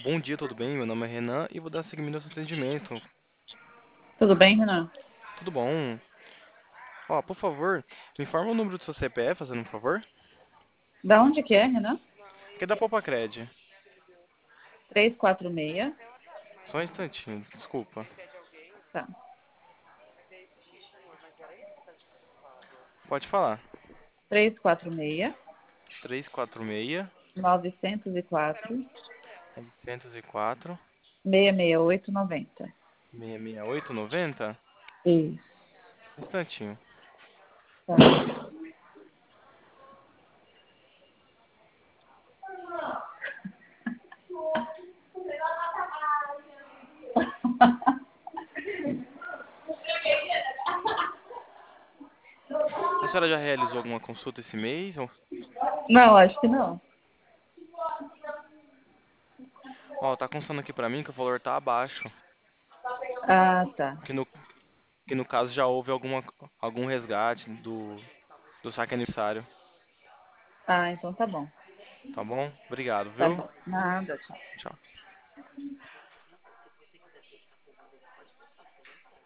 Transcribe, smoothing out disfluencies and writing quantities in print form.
Bom dia, tudo bem? Meu nome é Renan e vou dar seguimento ao seu atendimento. Tudo bem, Renan? Tudo bom? Ó, por favor, me informa o número do seu CPF, fazendo um favor. Da onde que é, Renan? Que é da Popacred. 346. Só um instantinho, desculpa. Tá. Pode falar. 346 346 904 904 66890. 66890. Isso. Um instantinho. Tá. A senhora já realizou alguma consulta esse mês? Não, acho que não. Ó, tá constando aqui pra mim que o valor tá abaixo. Ah, tá. Que no, que no caso já houve algum resgate do saque aniversário. Ah, então tá bom. Tá bom? Obrigado, Tá viu? bom. Nada, tchau. Tchau.